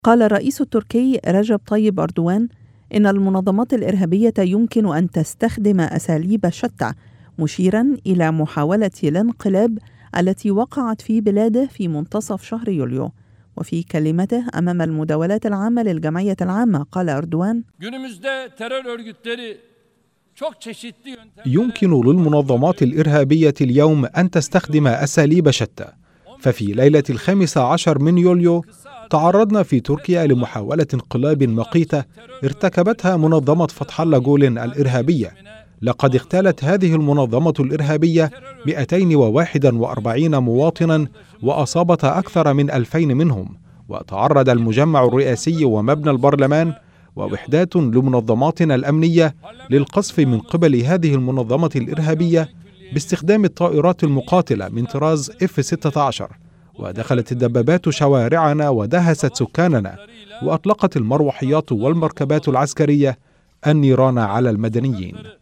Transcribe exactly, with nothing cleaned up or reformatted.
قال الرئيس التركي رجب طيب أردوغان إن المنظمات الإرهابية يمكن أن تستخدم أساليب شتى، مشيرا إلى محاولة الانقلاب التي وقعت في بلاده في منتصف شهر يوليو. وفي كلمته أمام المداولات العامة للجمعية العامة قال أردوغان: يمكن للمنظمات الإرهابية اليوم أن تستخدم أساليب شتى، ففي ليلة الخامس عشر من يوليو تعرضنا في تركيا لمحاولة انقلاب مقيتة ارتكبتها منظمة فتح الله جولن الإرهابية. لقد اغتالت هذه المنظمة الإرهابية مئتين وواحد وأربعين مواطنا وأصابت أكثر من ألفين منهم، وتعرض المجمع الرئاسي ومبنى البرلمان ووحدات لمنظماتنا الأمنية للقصف من قبل هذه المنظمة الإرهابية باستخدام الطائرات المقاتلة من طراز إف ستة عشر، ودخلت الدبابات شوارعنا ودهست سكاننا، وأطلقت المروحيات والمركبات العسكرية النيران على المدنيين.